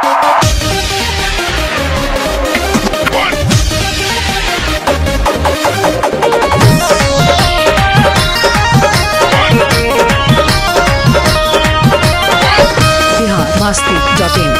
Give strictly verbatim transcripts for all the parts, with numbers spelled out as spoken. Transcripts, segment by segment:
मस्ती dot इन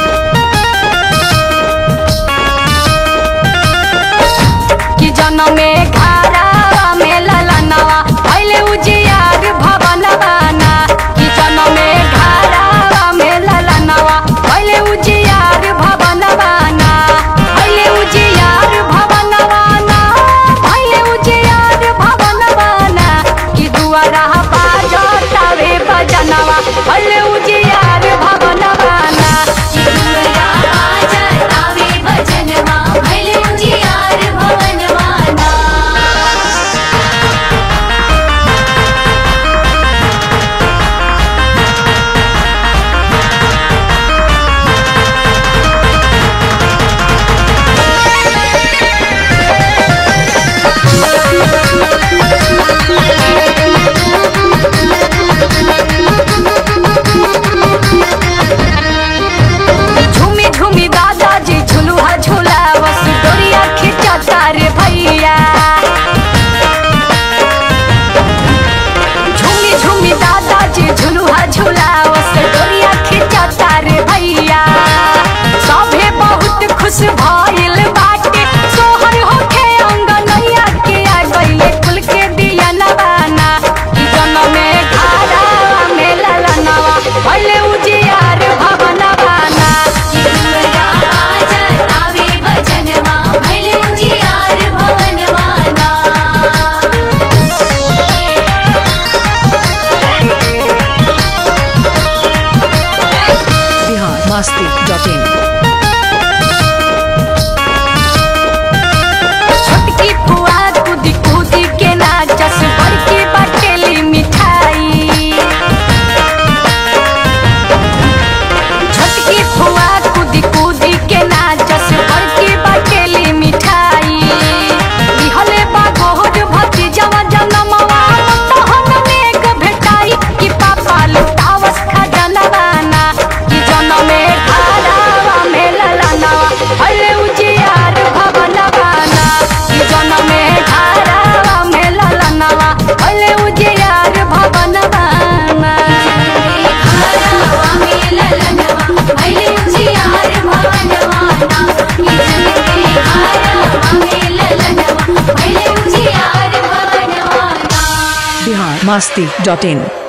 कि जनमे घरा में ललनवा पहले उजियार भवनवाना कि जनमे घरा में ललनवा पहले उजियार भवनवाना पहले उजियार भवनवाना पहले उजियार भवनवाना कि दुआरा बाजतावे बजनवा पहले उजियार भवनवाना खुश भइल बाटे सोहर होखे अंगनैया के आ गइले कुल के दिया नवाना कि जनमे घरा में ललनवा पहले उजियार भवनवाना कि दुआरा बाजतावे बजनवा पहले उजियार भवनवाना। Bihar Masti dot in Bihar Masti dot in